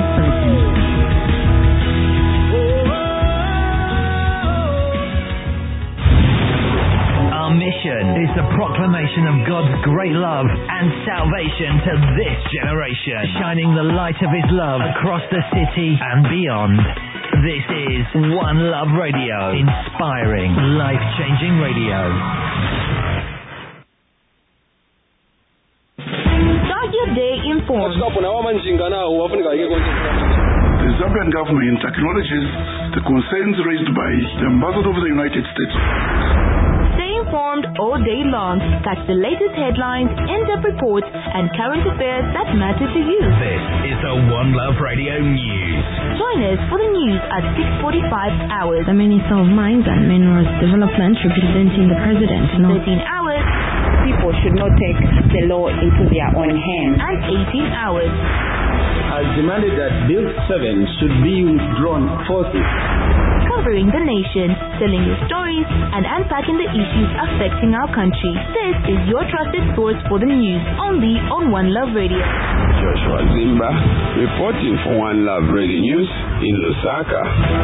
Bulletin. Our mission is the proclamation of God's great love and salvation to this generation, shining the light of His love across the city and beyond. This is One Love Radio, inspiring, life-changing radio. Start your day informed. The Zambian government acknowledges the concerns raised by the Ambassador of the United States. Stay informed all day long. Catch the latest headlines, in-depth reports, and current affairs that matter to you. This is the One Love Radio News. Join us for the news at 6:45 hours. The Minister of Mines and Minerals Development representing the President. 13 hours. People should not take the law into their own hands. And 18 hours. Has demanded that Bill 7 should be withdrawn forthwith. Covering the nation, telling your stories, and unpacking the issues affecting our country. This is your trusted source for the news, only on One Love Radio. Joshua Zimba, reporting for One Love Radio News in Lusaka.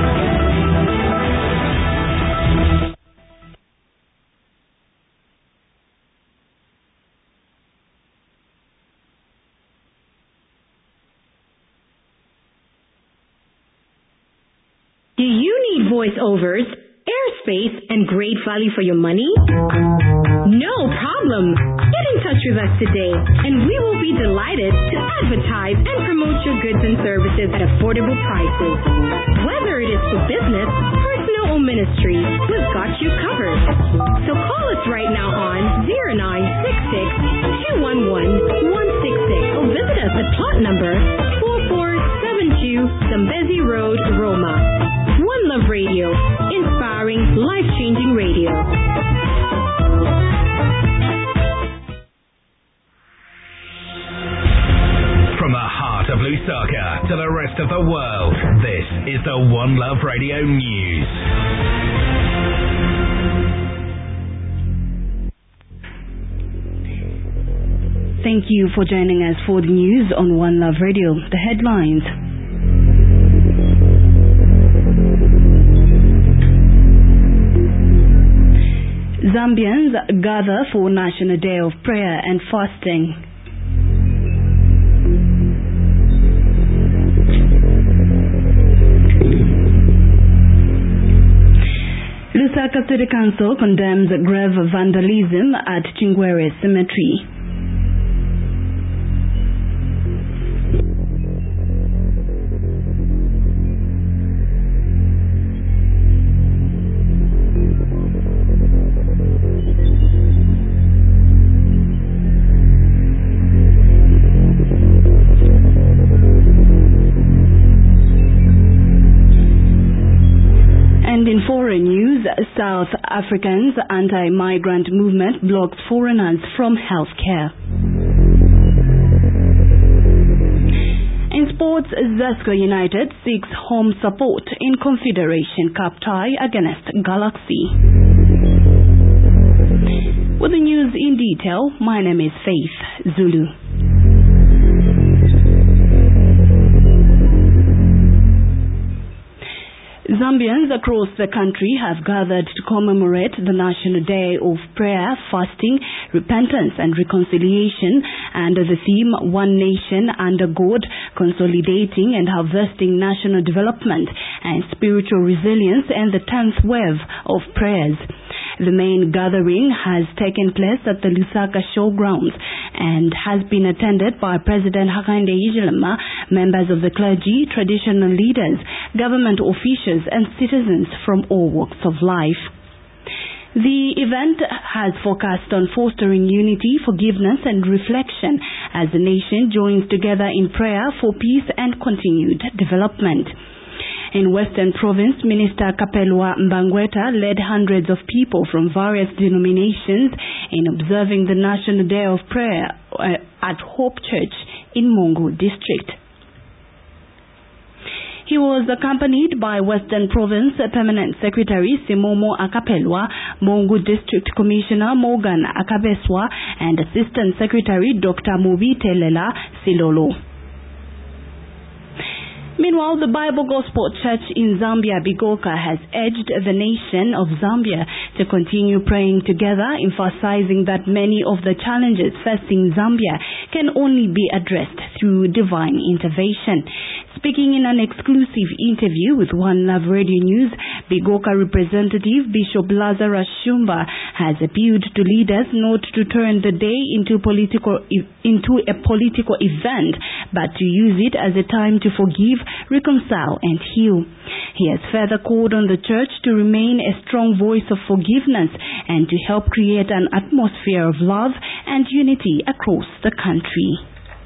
Do you need voiceovers, airspace, and great value for your money? No problem. Get in touch with us today, and we will be delighted to advertise and promote your goods and services at affordable prices. Whether it is for business, personal, or ministry, we've got you covered. So call us right now on 0966-211-166 or visit us at plot number 4472 Zambezi Road, Roma. One Love Radio, inspiring, life-changing radio. From the heart of Lusaka to the rest of the world, this is the One Love Radio News. Thank you for joining us for the news on One Love Radio. The headlines. Zambians gather for National Day of Prayer and Fasting. Lusaka City Council condemns grave vandalism at Chingwere Cemetery. In foreign news, South Africa's anti-migrant movement blocks foreigners from healthcare. In sports, Zesco United seeks home support in Confederation Cup tie against Galaxy. With the news in detail, my name is Faith Zulu. Zambians across the country have gathered to commemorate the National Day of Prayer, Fasting, Repentance and Reconciliation under the theme One Nation Under God, Consolidating and Harvesting National Development and Spiritual Resilience and the 10th Wave of Prayers. The main gathering has taken place at the Lusaka Showgrounds and has been attended by President Hakainde Hichilema, members of the clergy, traditional leaders, government officials and citizens from all walks of life. The event has focused on fostering unity, forgiveness and reflection as the nation joins together in prayer for peace and continued development. In Western Province, Minister Kapelwa Mbangweta led hundreds of people from various denominations in observing the National Day of Prayer at Hope Church in Mongu District. He was accompanied by Western Province Permanent Secretary Simomo Akapelwa, Mongu District Commissioner Morgan Akabeswa, and Assistant Secretary Dr. Mubi Telela Silolo. Meanwhile, the Bible Gospel Church in Zambia, Bigoka, has urged the nation of Zambia to continue praying together, emphasizing that many of the challenges facing Zambia can only be addressed through divine intervention. Speaking in an exclusive interview with One Love Radio News, Bigoka representative Bishop Lazarus Shumba has appealed to leaders not to turn the day into a political event, but to use it as a time to forgive, reconcile and heal. He has further called on the church to remain a strong voice of forgiveness and to help create an atmosphere of love and unity across the country.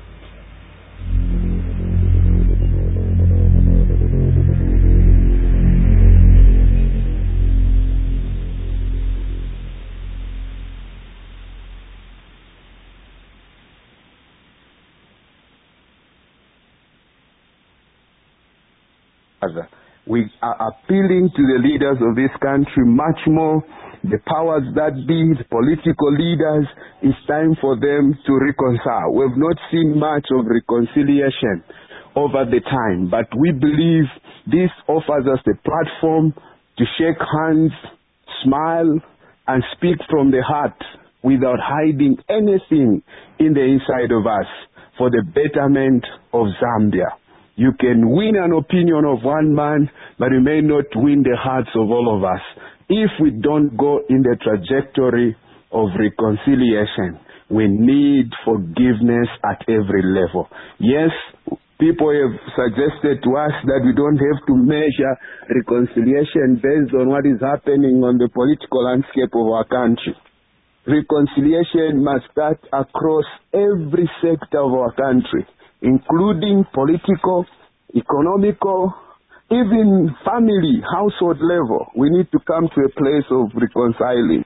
We are appealing to the leaders of this country much more, the powers that be, the political leaders. It's time for them to reconcile. We've not seen much of reconciliation over the time, but we believe this offers us the platform to shake hands, smile, and speak from the heart without hiding anything in the inside of us for the betterment of Zambia. You can win an opinion of one man, but you may not win the hearts of all of us if we don't go in the trajectory of reconciliation. We need forgiveness at every level. Yes, people have suggested to us that we don't have to measure reconciliation based on what is happening on the political landscape of our country. Reconciliation must start across every sector of our country, including political, economical, even family, household level. We need to come to a place of reconciling.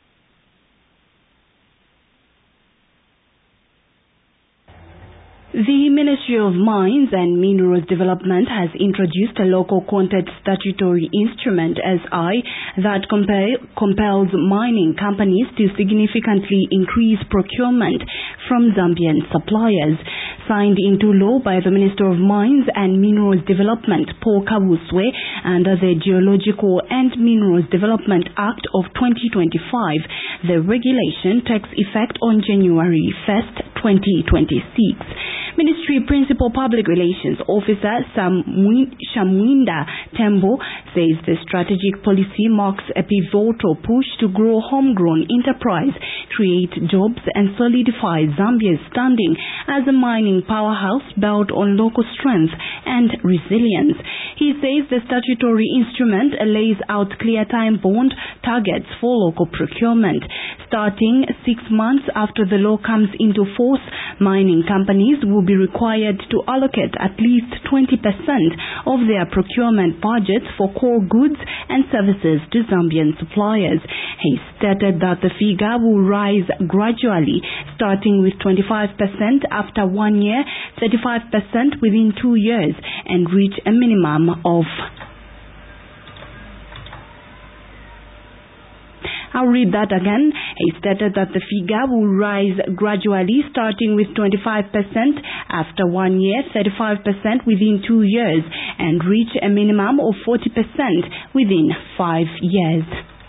The Ministry of Mines and Minerals Development has introduced a local content statutory instrument, SI, that compels mining companies to significantly increase procurement from Zambian suppliers. Signed into law by the Minister of Mines and Minerals Development, Paul Kabuswe, under the Geological and Minerals Development Act of 2025, the regulation takes effect on January 1st, 2026. Ministry Principal Public Relations Officer Shamwinda Tembo says the strategic policy marks a pivotal push to grow homegrown enterprise, create jobs and solidify Zambia's standing as a mining powerhouse built on local strength and resilience. He says the statutory instrument lays out clear time-bound targets for local procurement. Starting 6 months after the law comes into force, mining companies will be required to allocate at least 20% of their procurement budgets for core goods and services to Zambian suppliers. He stated that the figure will rise gradually, starting with 25% after 1 year, 35% within 2 years, and reach a minimum of... I'll read that again. He stated that the figure will rise gradually, starting with 25% after 1 year, 35% within 2 years, and reach a minimum of 40% within 5 years.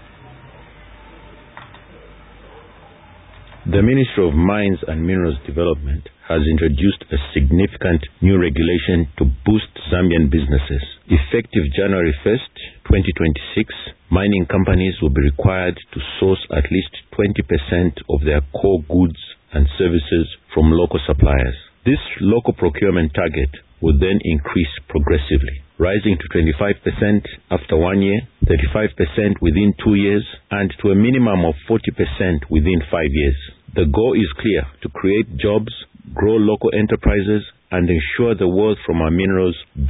The Ministry of Mines and Minerals Development has introduced a significant new regulation to boost Zambian businesses. Effective January 1st, 2026, mining companies will be required to source at least 20% of their core goods and services from local suppliers. This local procurement target will then increase progressively, rising to 25% after 1 year, 35% within 2 years, and to a minimum of 40% within 5 years. The goal is clear: to create jobs, grow local enterprises, and ensure the wealth from our minerals